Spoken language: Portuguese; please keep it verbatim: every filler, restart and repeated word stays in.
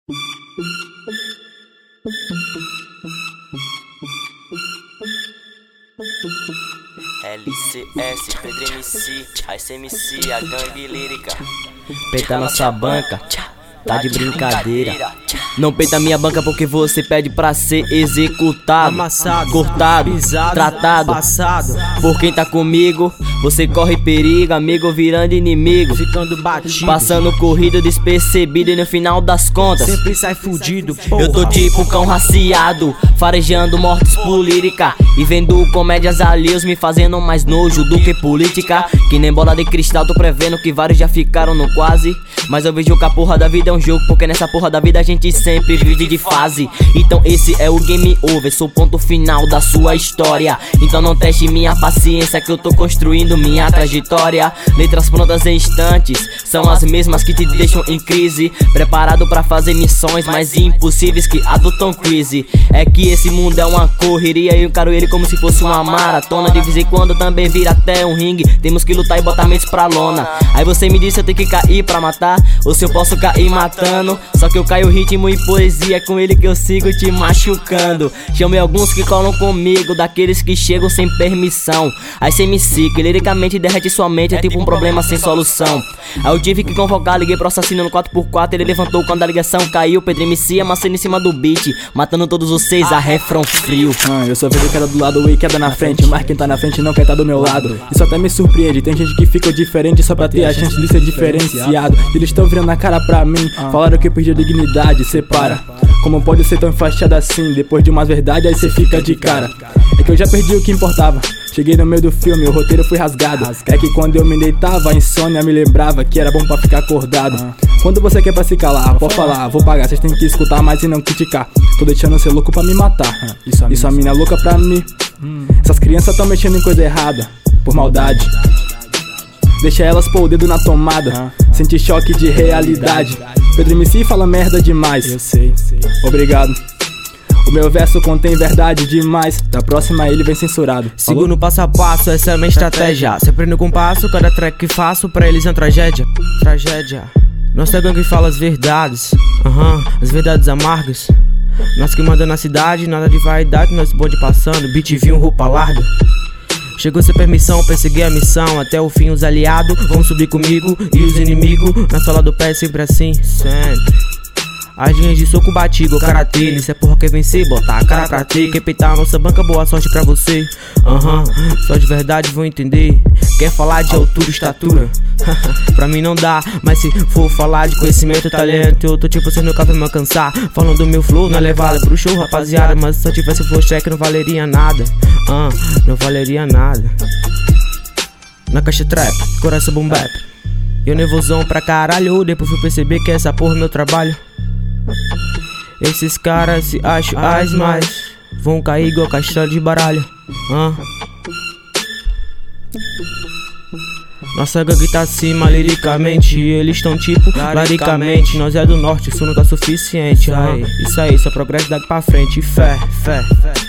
L C S, Pedro M C, Ice M C, a gangue lírica. Peita nossa banca, tá de brincadeira. Não peita minha banca porque você pede pra ser executado, amassado, cortado, pisado, tratado, passado. Por quem tá comigo, você corre perigo, amigo virando inimigo, ficando batido, passando corrido despercebido e no final das contas sempre sai fudido, porra. Eu tô tipo cão raciado, farejando mortes por lírica e vendo comédias alheios me fazendo mais nojo do que política. Que nem bola de cristal, tô prevendo que vários já ficaram no quase, mas eu vejo que a porra da vida é um jogo, porque nessa porra da vida a gente sempre vive de fase. Então esse é o game over, sou o ponto final da sua história. Então não teste minha paciência que eu tô construindo minha trajetória. Letras prontas em instantes são as mesmas que te deixam em crise, preparado pra fazer missões mais impossíveis que a do Tom Cruise. É que esse mundo é uma correria e eu encaro ele como se fosse uma maratona. De vez em quando também vira até um ringue, temos que lutar e botar mentes pra lona. Aí você me diz se eu tenho que cair pra matar ou se eu posso cair matando. Só que eu caio ritmo e poesia, é com ele que eu sigo te machucando. Chame alguns que colam comigo, daqueles que chegam sem permissão. Aí cê me que liricamente derrete sua mente, é tipo um problema sem solução. Aí eu tive que convocar, liguei pro assassino no quatro por quatro, ele levantou quando a ligação caiu. Pedro M C amassando em cima do beat, matando todos os seis a refrão frio. Ah, eu só vejo queda do lado e queda na frente, mas quem tá na frente não quer tá do meu lado. Isso até me surpreende, tem gente que fica diferente só pra ter a chance de ser diferenciado. Eles tão virando a cara pra mim, falaram que eu perdi a dignidade, separa. Como pode ser tão enfaixado assim, depois de umas verdades aí cê fica de cara. É que eu já perdi o que importava, cheguei no meio do filme, o roteiro foi rasgado. É que quando eu me deitava, a insônia me lembrava que era bom pra ficar acordado. Quando você quer pra se calar, pode falar, vou pagar, vocês tem que escutar mais e não criticar. Tô deixando ser louco pra me matar, isso a mina é louca pra mim. Essas crianças tão mexendo em coisa errada, por maldade. Deixa elas pôr o dedo na tomada, sentir choque de realidade. Pedro M C fala merda demais, eu sei, obrigado. O meu verso contém verdade demais, da próxima ele vem censurado. Sigo no passo a passo, essa é a minha estratégia. Sempre no compasso, cada track que faço pra eles é uma tragédia. Tragédia. Nossa gangue fala as verdades, aham, uhum, as verdades amargas. Nós que manda na cidade, nada de vaidade, nós bonde passando, beat vinho, roupa larga. Chegou sem permissão, persegui a missão. Até o fim os aliados vão subir comigo e os inimigos na sola do pé sempre assim, sempre. As linhas de soco batido, karatê, nisso é porra quer vencer, botar a cara pra ter. Quer peitar a nossa banca, boa sorte pra você. Aham, uhum, só de verdade vão entender. Quer falar de altura e estatura? Pra mim não dá, mas se for falar de conhecimento e talento, eu tô tipo você nunca vai me alcançar. Falando do meu flow na levada pro show, rapaziada. Mas se eu tivesse flow check não valeria nada. Ah, uh, não valeria nada. Na caixa trap, coração boom bap. Eu nervosão pra caralho, depois fui perceber que essa porra é meu trabalho. Esses caras se acham as mais, vão cair igual castelo de baralho. ah. Nossa gangue tá acima liricamente, eles tão tipo laricamente. Nós é do norte, isso não tá suficiente. Ai, isso aí, só progresso daqui pra frente. Fé, fé, fé.